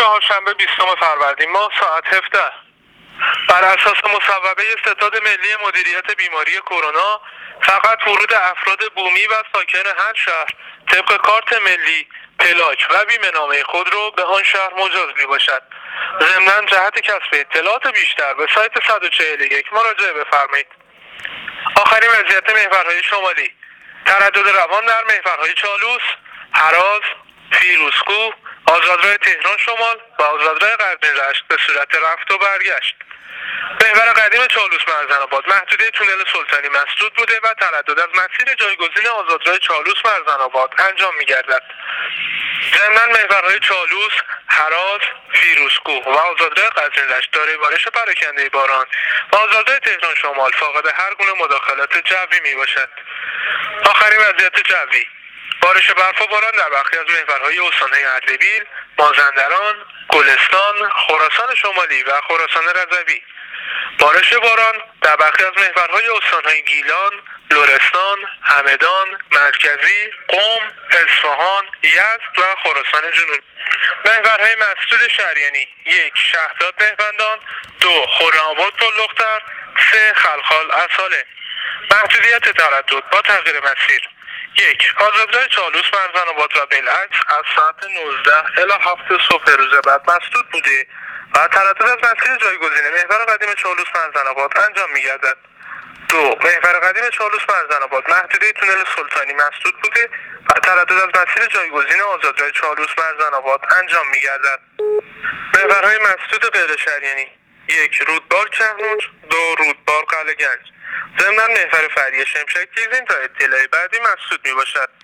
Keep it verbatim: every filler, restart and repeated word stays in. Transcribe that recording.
چهارشنبه بیستم فروردین ماه ساعت هفده بر اساس مصوبه ستاد ملی مدیریت بیماری کرونا فقط ورود افراد بومی و ساکن هر شهر طبق کارت ملی، پلاک و بیمه‌نامه خود رو به آن شهر مجاز می باشد. ضمناً جهت کسب اطلاعات بیشتر به سایت صد و چهل و یک مراجعه بفرمایید. آخرین وضعیت محورهای شمالی: تردد روان در محورهای چالوس، هراز، فیروزکوه، آزادراه تهران شمال و آزادراه قرن رشت به صورت رفت و برگشت. محور قدیم چالوس مرزن‌آباد محدوده تونل سلطانی مسدود بوده و تردد از مسیر جایگزین آزادراه چالوس مرزن‌آباد انجام می‌گردد. ضمناً محورهای چالوس، هراز، فیروزکوه و آزادراه قزوین رشت دارای بارش پراکنده باران و آزادراه تهران شمال فاقد هر گونه مداخلات جوی میباشد. آخرین وضعیت جوی: بارش برف و باران در برخی از محورهای استان‌های اردبیل، مازندران، گلستان، خراسان شمالی و خراسان رضوی. بارش باران در برخی از محورهای استان‌های گیلان، لرستان، همدان، مرکزی، قم، اصفهان، یزد و خراسان جنوبی. محورهای مسدود شریانی: یک شهداد مهمندان، دو خرم‌آباد پل‌دختر، سه خلخال اصاله. محدودیت تردد با تغییر مسیر: یک آزادراه چالوس مرزن‌آباد و بالعکس از ساعت نوزده الی هفت صبح روز بعد مسدود بوده و تردد از مسیر جایگزین محور قدیم چالوس مرزن‌آباد انجام می‌گردد. دو محور قدیم چالوس مرزن‌آباد محدوده تونل سلطانی مسدود بوده و تردد از مسیر جایگزین آزادراه چالوس مرزن‌آباد انجام می‌گردد. محورهای مسدود غیر شریانی: یک رودبار کهنوج، دو رودبار قلعه‌گنج. ضمناً محور فرعی شمشک گیزین تا اطلاع بعدی مسدود میباشد.